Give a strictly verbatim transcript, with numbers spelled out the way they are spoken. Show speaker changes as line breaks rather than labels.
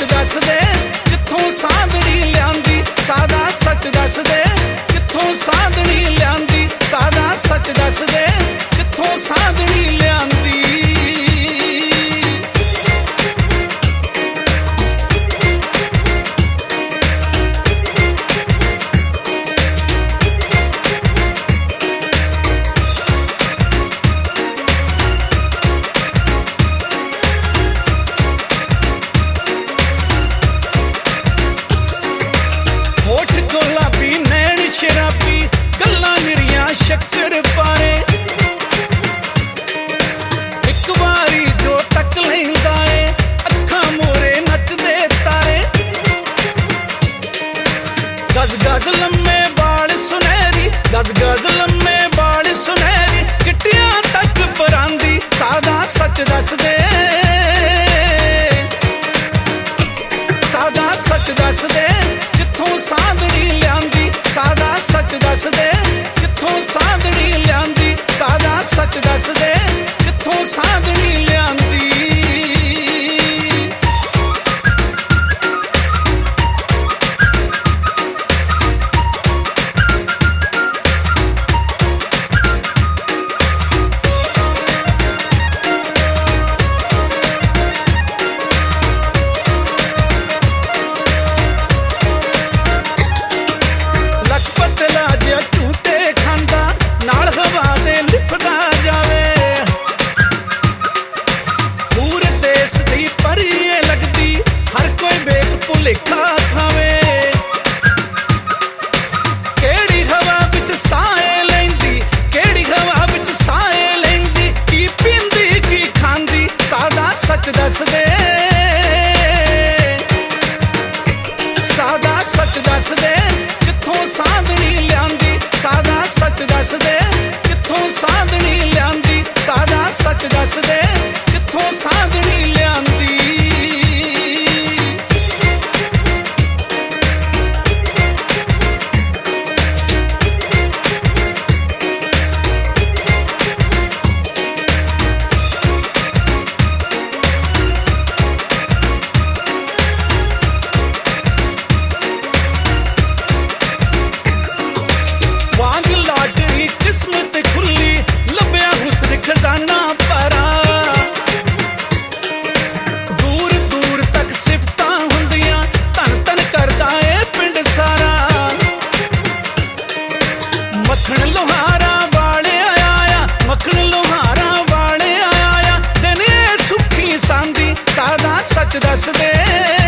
दस दे कित्थों साधनी लियांदी, सादा सच दस दे कित्थों साधनी लियांदी, सादा सच दस दे कित्थों साधनी लियांदी। शराबी गल्लां निरियां शक्कर पारे, एक बारी जो तक लैंदा है अखां मोरे नचदे तारे। गज गज लम्मे बाल सुनहरी, गज गज लम्मे बाल सुनहरी, गिट्टियां तक परांदी, सादा सच दस दे सादा सच दस दे कित्थों साधनी लियांदी, सादा सच दस दे कित्थों साधनी लियांदी, सादा सच दस दे कित्थों साधनी लियांदी। भुलेखा खावे केड़ी हवा विच साए लैंदी, केड़ी हवा विच साए लैंदी, की पींदी की खांदी, सादा सच दस दे सादा सच दस दे कित्थों साधनी लियांदी, सादा सच दस दे कित्थों साधनी लियांदी, सादा सच दस दे कित्थों साधनी लियांदी। किस्मत खुली लभ्या हुस्न खजाना परा, दूर दूर तक सिफतां हुंदियां, धन धन करदा ए पिंड सारा। मक्खण लोहारा वाले आया, मक्खण लोहारा वाले आया, दिन सुखी सांदी, सादा सच दस दे